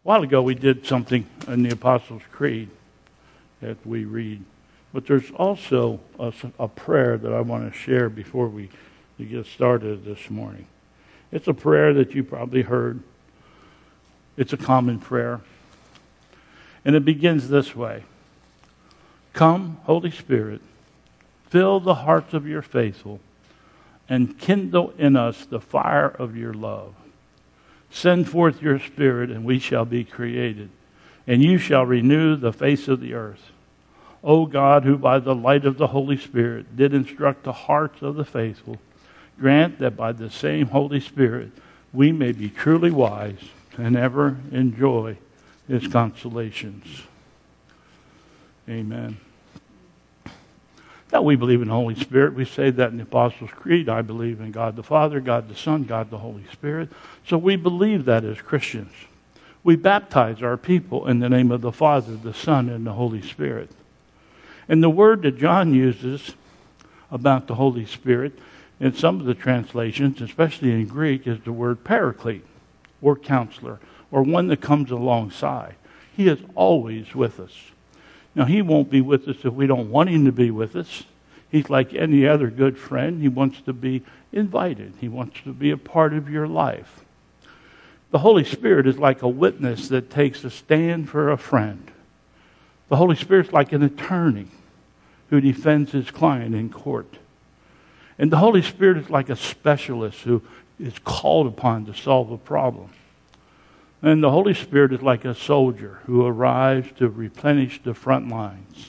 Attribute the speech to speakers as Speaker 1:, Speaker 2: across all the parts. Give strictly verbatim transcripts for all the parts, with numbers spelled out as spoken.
Speaker 1: while ago we did something in the Apostles' Creed that we read, but there's also a, a prayer that I want to share before we, we get started this morning. It's a prayer that you probably heard. It's a common prayer. And it begins this way. Come, Holy Spirit, fill the hearts of your faithful, and kindle in us the fire of your love. Send forth your Spirit, and we shall be created, and you shall renew the face of the earth. O God, who by the light of the Holy Spirit did instruct the hearts of the faithful, grant that by the same Holy Spirit we may be truly wise and ever enjoy His consolations. Amen. Now we believe in the Holy Spirit. We say that in the Apostles' Creed. I believe in God the Father, God the Son, God the Holy Spirit. So we believe that as Christians. We baptize our people in the name of the Father, the Son, and the Holy Spirit. And the word that John uses about the Holy Spirit in some of the translations, especially in Greek, is the word paraclete, or counselor, or one that comes alongside. He is always with us. Now, He won't be with us if we don't want Him to be with us. He's like any other good friend. He wants to be invited. He wants to be a part of your life. The Holy Spirit is like a witness that takes a stand for a friend. The Holy Spirit's like an attorney who defends his client in court. And the Holy Spirit is like a specialist who is called upon to solve a problem. And the Holy Spirit is like a soldier who arrives to replenish the front lines.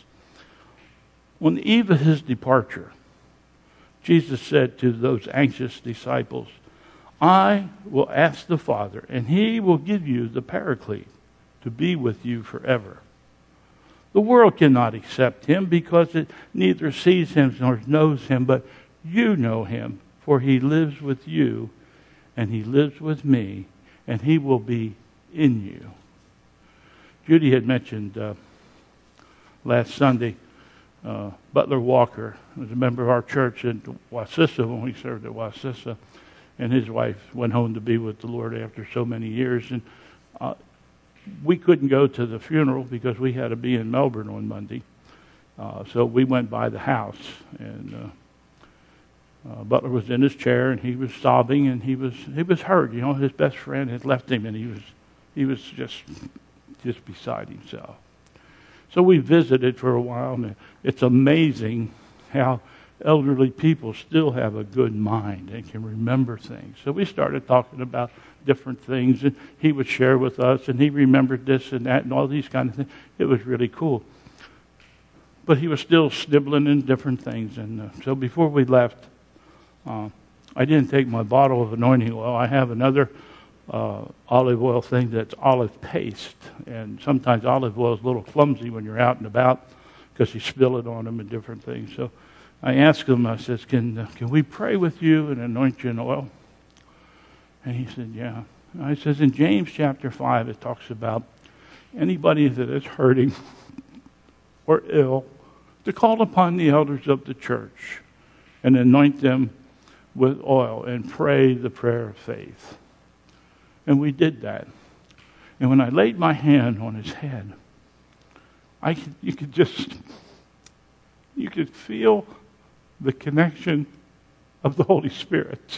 Speaker 1: On the eve of His departure, Jesus said to those anxious disciples, I will ask the Father, and He will give you the Paraclete to be with you forever. The world cannot accept Him because it neither sees Him nor knows Him, but you know Him, for He lives with you, and He lives with me, and He will be in you. Judy had mentioned uh, last Sunday, uh, Butler Walker was a member of our church in Wassissa when we served at Wassissa, and his wife went home to be with the Lord after so many years. And uh, we couldn't go to the funeral because we had to be in Melbourne on Monday. Uh, so we went by the house, and uh, uh, Butler was in his chair, and he was sobbing, and he was he was hurt. You know, his best friend had left him, and he was he was just just beside himself. So we visited for a while, and it's amazing how elderly people still have a good mind and can remember things. So we started talking about different things, and he would share with us, and he remembered this and that and all these kind of things. It was really cool. But he was still snibbling in different things. And uh, so before we left, uh, I didn't take my bottle of anointing oil. I have another uh, olive oil thing that's olive paste. And sometimes olive oil is a little clumsy when you're out and about because you spill it on them and different things. So I asked him, I says, can, uh, can we pray with you and anoint you in oil? And he said, yeah. And I says, in James chapter five, it talks about anybody that is hurting or ill to call upon the elders of the church and anoint them with oil and pray the prayer of faith. And we did that. And when I laid my hand on his head, I could, you could just, you could feel the connection of the Holy Spirit.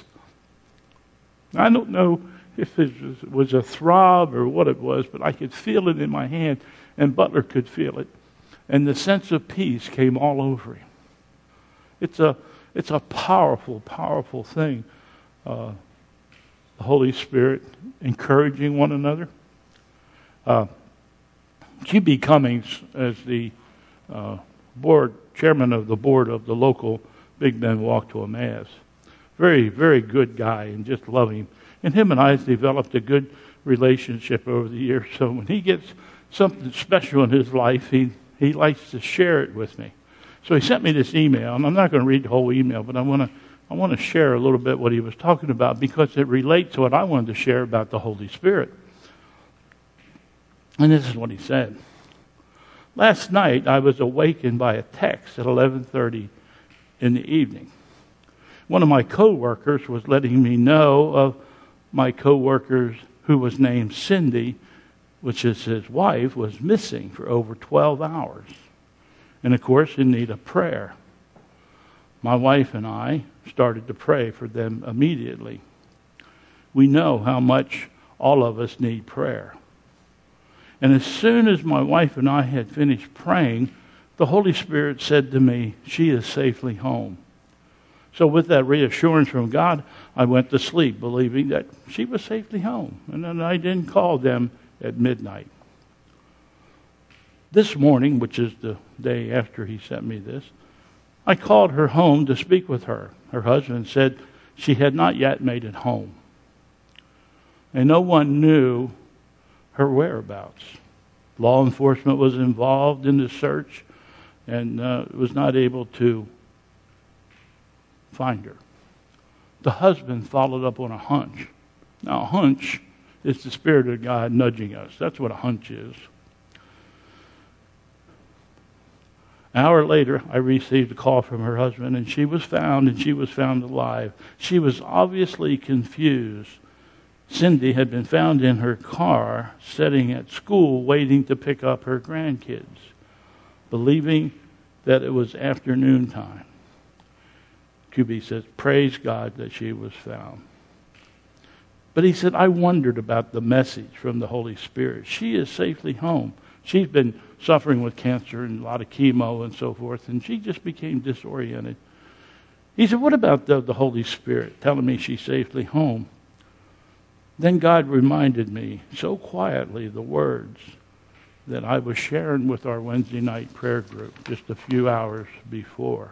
Speaker 1: I don't know if it was, was a throb or what it was, but I could feel it in my hand, and Butler could feel it. And the sense of peace came all over him. It's a, it's a powerful, powerful thing. Uh, the Holy Spirit encouraging one another. Uh, G B Cummings, as the uh, board chairman of the board of the local Big Ben Walk to Emmaus, very, very good guy, and just love him. And him and I have developed a good relationship over the years. So when he gets something special in his life, he he likes to share it with me. So he sent me this email, and I'm not going to read the whole email, but I want to I want to share a little bit what he was talking about because it relates to what I wanted to share about the Holy Spirit. And this is what he said. Last night, I was awakened by a text at eleven thirty in the evening. One of my co-workers was letting me know of my co-workers who was named Cindy which is his wife, was missing for over twelve hours. And of course, in need of prayer. My wife and I started to pray for them immediately. We know how much all of us need prayer. And as soon as my wife and I had finished praying, the Holy Spirit said to me, she is safely home. So with that reassurance from God, I went to sleep believing that she was safely home. And then I didn't call them at midnight. This morning, which is the day after he sent me this, I called her home to speak with her. Her husband said she had not yet made it home. And no one knew her whereabouts. Law enforcement was involved in the search and uh, was not able to find her. The husband followed up on a hunch. Now, a hunch is the Spirit of God nudging us. That's what a hunch is. An hour later, I received a call from her husband, and she was found, and she was found alive. She was obviously confused. Cindy had been found in her car, sitting at school, waiting to pick up her grandkids, believing that it was afternoon time. Q B says, praise God that she was found. But he said, I wondered about the message from the Holy Spirit. She is safely home. She's been suffering with cancer and a lot of chemo and so forth, and she just became disoriented. He said, what about the, the Holy Spirit telling me she's safely home? Then God reminded me so quietly the words that I was sharing with our Wednesday night prayer group just a few hours before.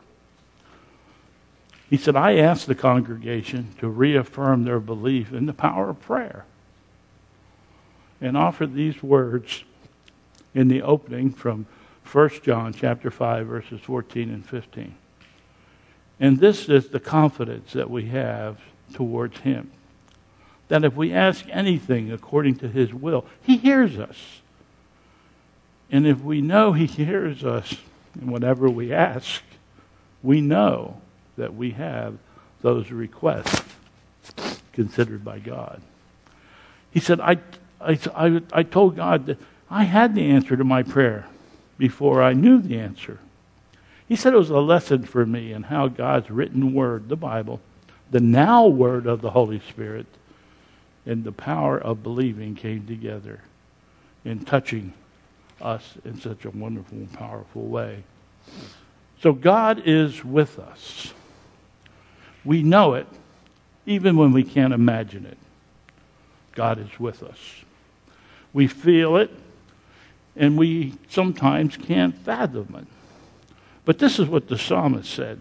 Speaker 1: He said, I asked the congregation to reaffirm their belief in the power of prayer and offer these words in the opening from First John chapter five, verses fourteen and fifteen. And this is the confidence that we have towards him, that if we ask anything according to his will, he hears us. And if we know he hears us in whatever we ask, we know that we have those requests considered by God. He said, I, I, I, I told God that I had the answer to my prayer before I knew the answer. He said it was a lesson for me in how God's written word, the Bible, the now word of the Holy Spirit, and the power of believing came together in touching us in such a wonderful and powerful way. So God is with us. We know it, even when we can't imagine it. God is with us. We feel it, and we sometimes can't fathom it. But this is what the psalmist said.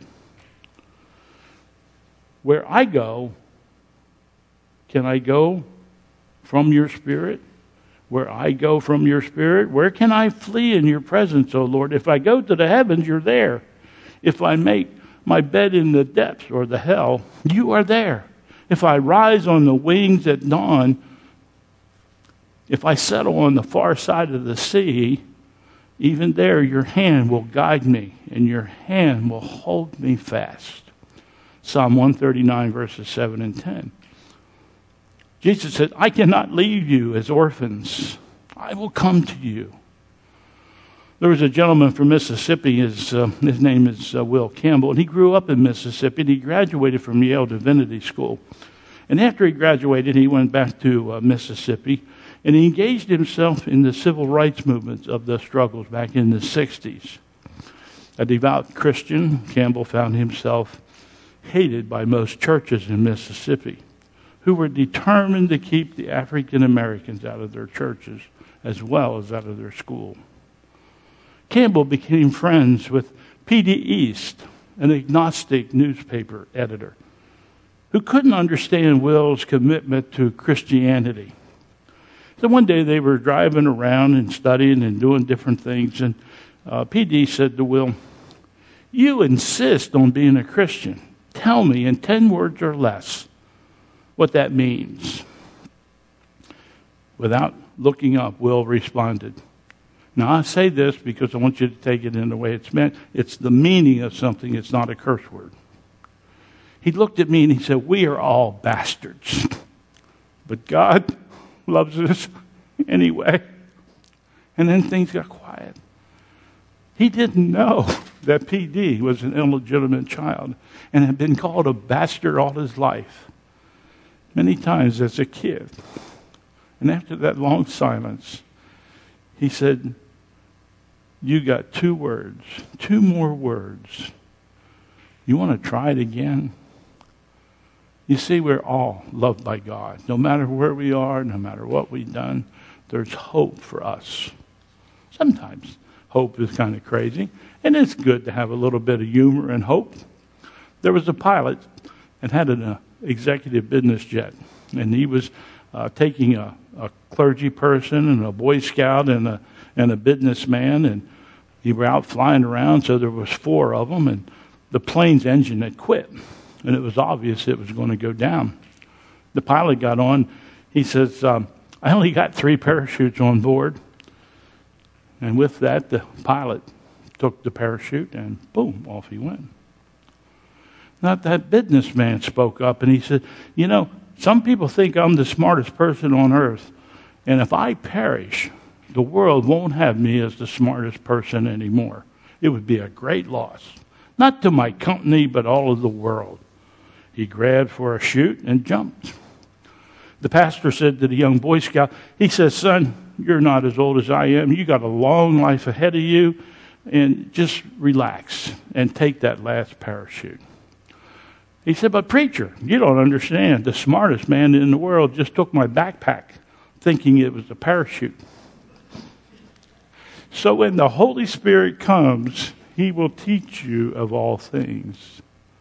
Speaker 1: Where I go, can I go from your spirit? Where I go from your spirit, where can I flee in your presence, O Lord? If I go to the heavens, you're there. If I make my bed in the depths or the hell, you are there. If I rise on the wings at dawn, if I settle on the far side of the sea, even there your hand will guide me and your hand will hold me fast. Psalm one thirty-nine, verses seven and ten. Jesus said, I cannot leave you as orphans. I will come to you. There was a gentleman from Mississippi. His, uh, his name is uh, Will Campbell, and he grew up in Mississippi, and he graduated from Yale Divinity School. And after he graduated, he went back to uh, Mississippi, and he engaged himself in the civil rights movements of the struggles back in the sixties. A devout Christian, Campbell found himself hated by most churches in Mississippi, who were determined to keep the African Americans out of their churches as well as out of their school. Campbell became friends with P D East, an agnostic newspaper editor, who couldn't understand Will's commitment to Christianity. So one day they were driving around and studying and doing different things, and uh, P D said to Will, you insist on being a Christian. Tell me in ten words or less what that means. Without looking up, Will responded. Now, I say this because I want you to take it in the way it's meant. It's the meaning of something. It's not a curse word. He looked at me and he said, we are all bastards. But God loves us anyway. And then things got quiet. He didn't know that P D was an illegitimate child and had been called a bastard all his life, many times as a kid. And after that long silence, he said, you got two words, two more words. You want to try it again? You see, we're all loved by God. No matter where we are, no matter what we've done, there's hope for us. Sometimes hope is kind of crazy, and it's good to have a little bit of humor and hope. There was a pilot and had an uh, executive business jet, and he was uh, taking a, a clergy person and a Boy Scout and a and a businessman, and he were out flying around. So there was four of them, and the plane's engine had quit, and it was obvious it was going to go down. The pilot got on. He says, um, "I only got three parachutes on board." And with that, the pilot took the parachute, and boom, off he went. Not that businessman spoke up, and he said, you know, some people think I'm the smartest person on earth, and if I perish, the world won't have me as the smartest person anymore. It would be a great loss, not to my company, but all of the world. He grabbed for a chute and jumped. The pastor said to the young Boy Scout, he says, son, you're not as old as I am. You got a long life ahead of you, and just relax and take that last parachute. He said, but preacher, you don't understand. The smartest man in the world just took my backpack thinking it was a parachute. So when the Holy Spirit comes, he will teach you of all things.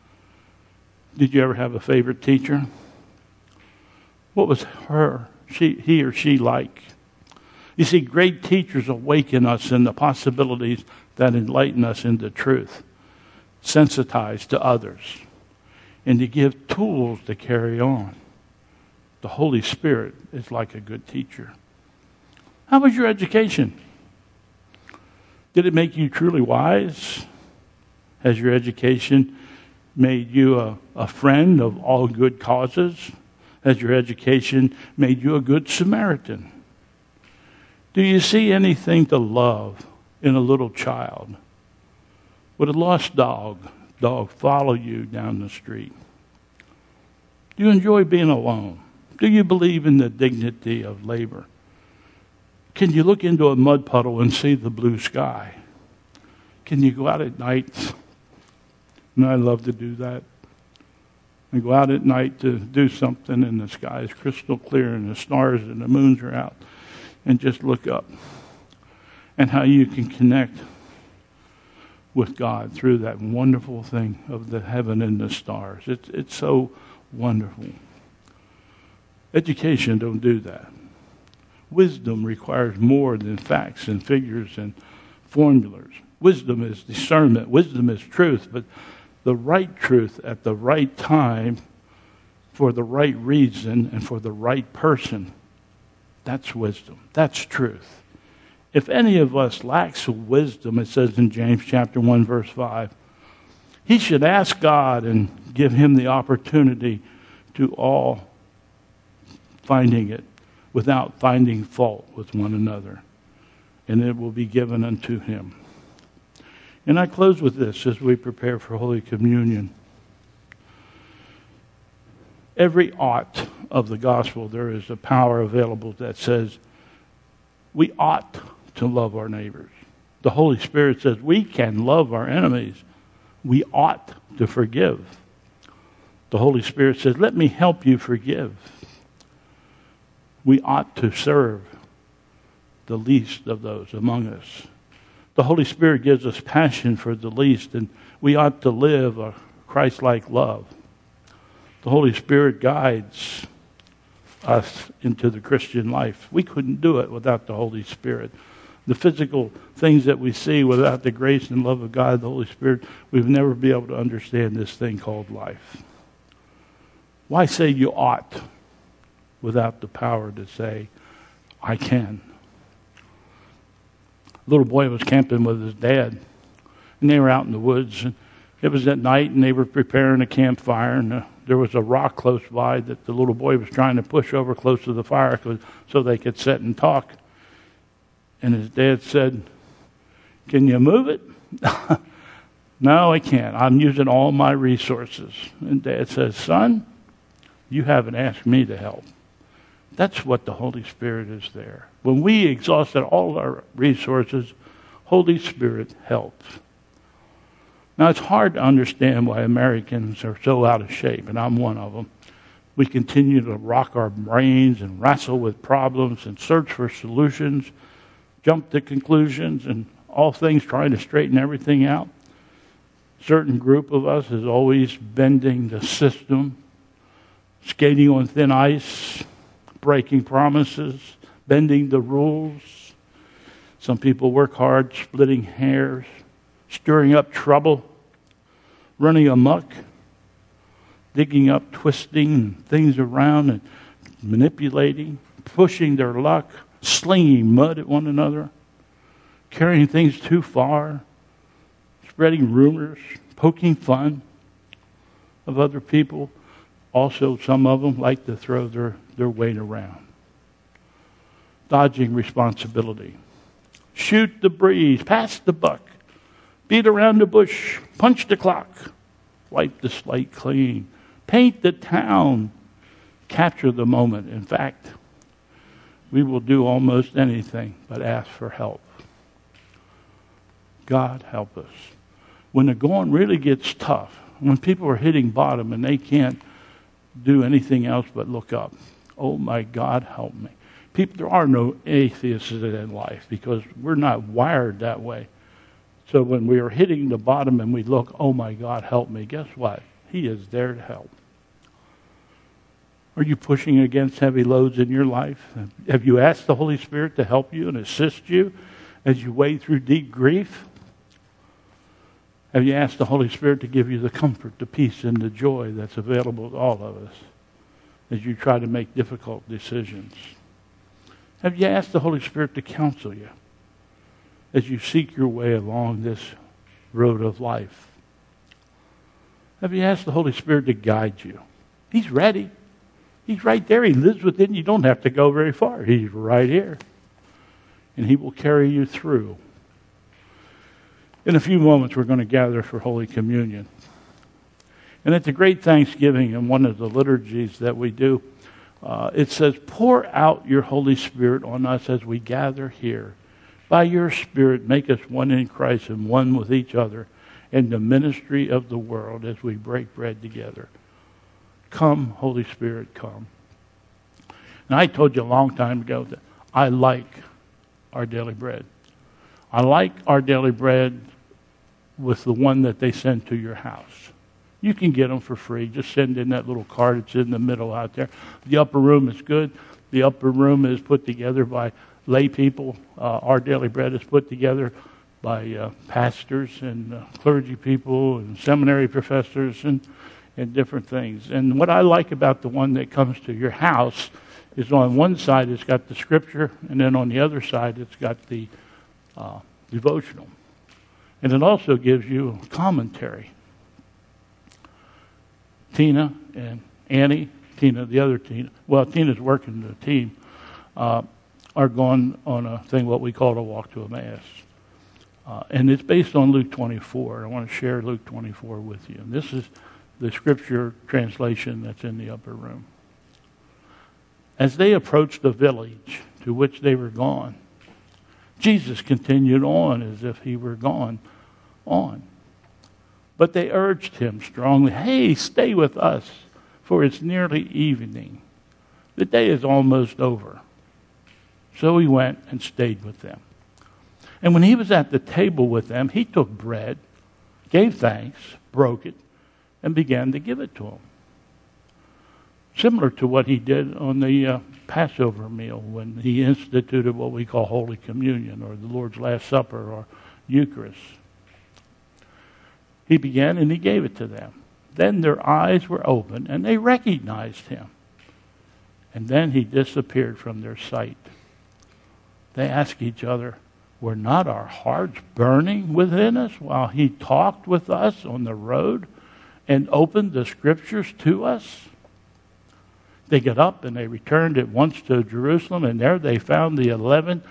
Speaker 1: Did you ever have a favorite teacher? What was her, she, he or she like? You see, great teachers awaken us in the possibilities that enlighten us into truth, sensitize to others, and to give tools to carry on. The Holy Spirit is like a good teacher. How was your education? Did it make you truly wise? Has your education made you a, a friend of all good causes? Has your education made you a good Samaritan? Do you see anything to love in a little child? Would a lost dog, dog follow you down the street? Do you enjoy being alone? Do you believe in the dignity of labor? Can you look into a mud puddle and see the blue sky? Can you go out at night? And I love to do that. I go out at night to do something and the sky is crystal clear and the stars and the moons are out, and just look up and how you can connect with God through that wonderful thing of the heaven and the stars. It's, it's so wonderful. Education don't do that. Wisdom requires more than facts and figures and formulas. Wisdom is discernment. Wisdom is truth, but the right truth at the right time for the right reason and for the right person. That's wisdom. That's truth. If any of us lacks wisdom, it says in James chapter one, verse five, he should ask God and give him the opportunity to all finding it without finding fault with one another, and it will be given unto him. And I close with this as we prepare for Holy Communion. Every ought of the gospel, there is a power available that says we ought to love our neighbors. The Holy Spirit says we can love our enemies. We ought to forgive. The Holy Spirit says, let me help you forgive. We ought to serve the least of those among us. The Holy Spirit gives us passion for the least, and we ought to live a Christ-like love. The Holy Spirit guides us into the Christian life. We couldn't do it without the Holy Spirit. The physical things that we see without the grace and love of God, the Holy Spirit, we've never be able to understand this thing called life. Why say you ought without the power to say, I can? A little boy was camping with his dad, and they were out in the woods. And it was at night, and they were preparing a campfire, and uh, there was a rock close by that the little boy was trying to push over close to the fire so they could sit and talk. And his dad said, "Can you move it?" "No, I can't. I'm using all my resources." And Dad says, "Son, you haven't asked me to help." That's what the Holy Spirit is there. When we exhausted all our resources, Holy Spirit helps. Now, it's hard to understand why Americans are so out of shape, and I'm one of them. We continue to rock our brains and wrestle with problems and search for solutions, jump to conclusions, and all things trying to straighten everything out. A certain group of us is always bending the system, skating on thin ice, breaking promises, bending the rules. Some people work hard, splitting hairs, stirring up trouble, running amok, digging up, twisting things around and manipulating, pushing their luck, slinging mud at one another, carrying things too far, spreading rumors, poking fun of other people. Also, some of them like to throw their, their weight around. Dodging responsibility. Shoot the breeze, pass the buck, beat around the bush, punch the clock, wipe the slate clean, paint the town, capture the moment. In fact, we will do almost anything but ask for help. God help us. When the going really gets tough, when people are hitting bottom and they can't do anything else but look up, oh my God, help me. People, there are no atheists in life because we're not wired that way. So when we are hitting the bottom and we look, oh my God, help me, guess what? He is there to help. Are you pushing against heavy loads in your life? Have you asked the Holy Spirit to help you and assist you as you wade through deep grief? Have you asked the Holy Spirit to give you the comfort, the peace, and the joy that's available to all of us as you try to make difficult decisions? Have you asked the Holy Spirit to counsel you as you seek your way along this road of life? Have you asked the Holy Spirit to guide you? He's ready. He's right there. He lives within you. You don't have to go very far. He's right here. And He will carry you through. In a few moments, we're going to gather for Holy Communion. And at the Great Thanksgiving, in one of the liturgies that we do, uh, it says, "Pour out your Holy Spirit on us as we gather here. By your Spirit, make us one in Christ and one with each other in the ministry of the world as we break bread together. Come, Holy Spirit, come." And I told you a long time ago that I like Our Daily Bread. I like Our Daily Bread with the one that they send to your house. You can get them for free. Just send in that little card. It's in the middle out there. The upper room is good. The upper room is put together by lay people. Uh, Our Daily Bread is put together by uh, pastors and uh, clergy people and seminary professors and, and different things. And what I like about the one that comes to your house is on one side it's got the scripture, and then on the other side it's got the uh, devotional. And it also gives you a commentary. Tina and Annie, Tina, the other Tina, well, Tina's working the team, uh, are going on a thing, what we call a walk to Emmaus. Uh, and it's based on Luke twenty-four. I want to share Luke twenty-four with you. And this is the scripture translation that's in the upper room. As they approached the village to which they were gone, Jesus continued on as if he were gone on. But they urged him strongly, "Hey, stay with us, for it's nearly evening. The day is almost over." So he went and stayed with them. And when he was at the table with them, he took bread, gave thanks, broke it, and began to give it to them. Similar to what he did on the uh, Passover meal when he instituted what we call Holy Communion or the Lord's Last Supper or Eucharist. He began and he gave it to them. Then their eyes were opened and they recognized him. And then he disappeared from their sight. They asked each other, "Were not our hearts burning within us while he talked with us on the road and opened the scriptures to us?" They got up and they returned at once to Jerusalem, and there they found the eleven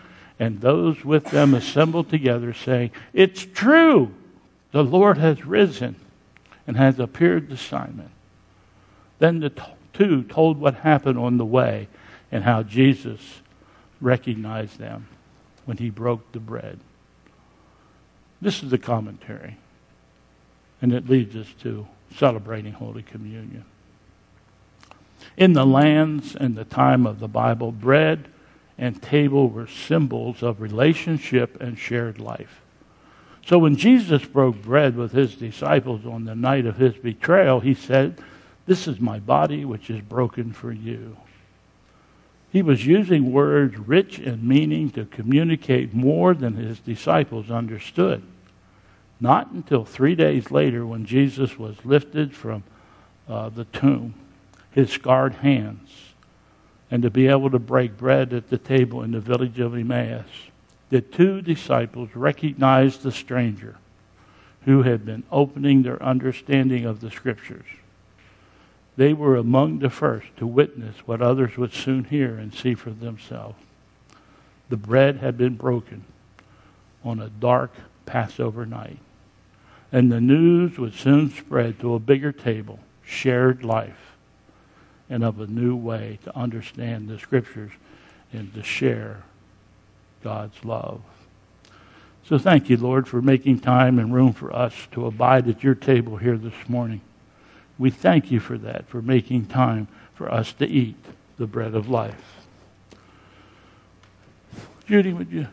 Speaker 1: And those with them assembled together, saying, "It's true! The Lord has risen and has appeared to Simon." Then the two told what happened on the way and how Jesus recognized them when he broke the bread. This is the commentary. And it leads us to celebrating Holy Communion. In the lands and the time of the Bible, bread and table were symbols of relationship and shared life. So when Jesus broke bread with his disciples on the night of his betrayal, he said, "This is my body which is broken for you." He was using words rich in meaning to communicate more than his disciples understood. Not until three days later, when Jesus was lifted from uh, the tomb, his scarred hands, and to be able to break bread at the table in the village of Emmaus, the two disciples recognized the stranger who had been opening their understanding of the Scriptures. They were among the first to witness what others would soon hear and see for themselves. The bread had been broken on a dark Passover night, and the news would soon spread to a bigger table, shared life, and of a new way to understand the Scriptures and to share God's love. So thank you, Lord, for making time and room for us to abide at your table here this morning. We thank you for that, for making time for us to eat the bread of life. Judy, would you